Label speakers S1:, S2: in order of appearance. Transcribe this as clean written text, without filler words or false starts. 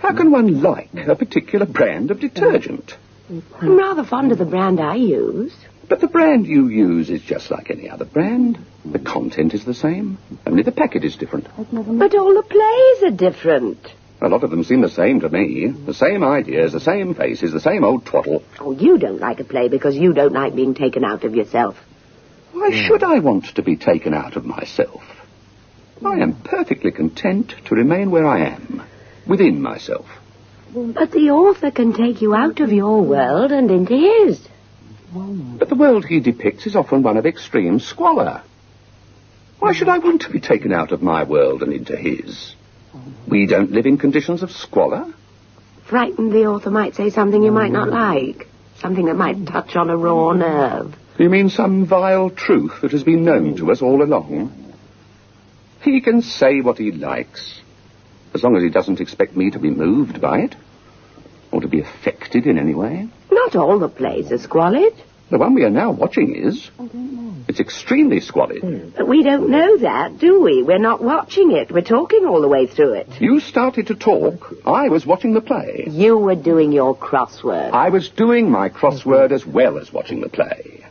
S1: How can one like a particular brand of detergent?
S2: I'm rather fond of the brand I use.
S1: But the brand you use is just like any other brand. The content is the same, only the packet is different.
S2: But all the plays are different.
S1: A lot of them seem the same to me. The same ideas, the same faces, the same old twaddle.
S2: Oh, you don't like a play because you don't like being taken out of yourself.
S1: Why should I want to be taken out of myself? I am perfectly content to remain where I am, within myself.
S2: But the author can take you out of your world and into his.
S1: But the world he depicts is often one of extreme squalor. Why should I want to be taken out of my world and into his? We don't live in conditions of squalor.
S2: Frightened the author might say something you might not like. Something that might touch on a raw nerve.
S1: You mean some vile truth that has been known to us all along? He can say what he likes, as long as he doesn't expect me to be moved by it, or to be affected in any way.
S2: Not all the plays are squalid.
S1: The one we are now watching is. It's extremely squalid.
S2: But we don't know that, do we? We're not watching it. We're talking all the way through it.
S1: You started to talk. I was watching the play.
S2: You were doing your crossword.
S1: I was doing my crossword as well as watching the play.